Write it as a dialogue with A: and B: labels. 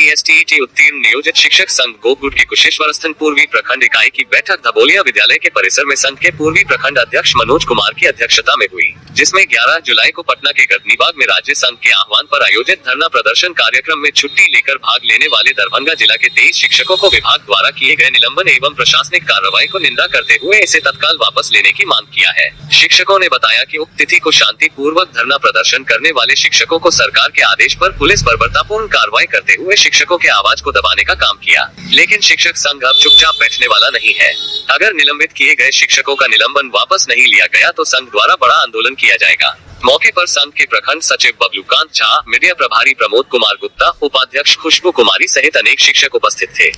A: बीएसटीईटी उत्तीर्ण नियोजित शिक्षक संघ गोपगुट की कुशेश्वरस्थान पूर्वी प्रखंड इकाई की बैठक धबोलिया विद्यालय के परिसर में संघ के पूर्वी प्रखंड अध्यक्ष मनोज कुमार की अध्यक्षता में हुई, जिसमें 11 जुलाई को पटना के गर्दनीबाग में राज्य संघ के आह्वान पर आयोजित धरना प्रदर्शन कार्यक्रम में छुट्टी लेकर भाग लेने वाले दरभंगा जिला के 23 शिक्षकों को विभाग द्वारा किए गए निलंबन एवं प्रशासनिक कार्रवाई को निंदा करते हुए इसे तत्काल वापस लेने की मांग किया है। शिक्षकों ने बताया कि उक्त तिथि को शांति पूर्वक धरना प्रदर्शन करने वाले शिक्षकों को सरकार के आदेश पर पुलिस बर्बरतापूर्ण कार्रवाई करते हुए शिक्षकों के आवाज को दबाने का काम किया, लेकिन शिक्षक संघ अब चुपचाप बैठने वाला नहीं है। अगर निलंबित किए गए शिक्षकों का निलंबन वापस नहीं लिया गया तो संघ द्वारा बड़ा आंदोलन किया जाएगा। मौके पर संघ के प्रखंड सचिव बबलूकांत झा, मीडिया प्रभारी प्रमोद कुमार गुप्ता, उपाध्यक्ष खुशबू कुमारी सहित अनेक शिक्षक उपस्थित थे।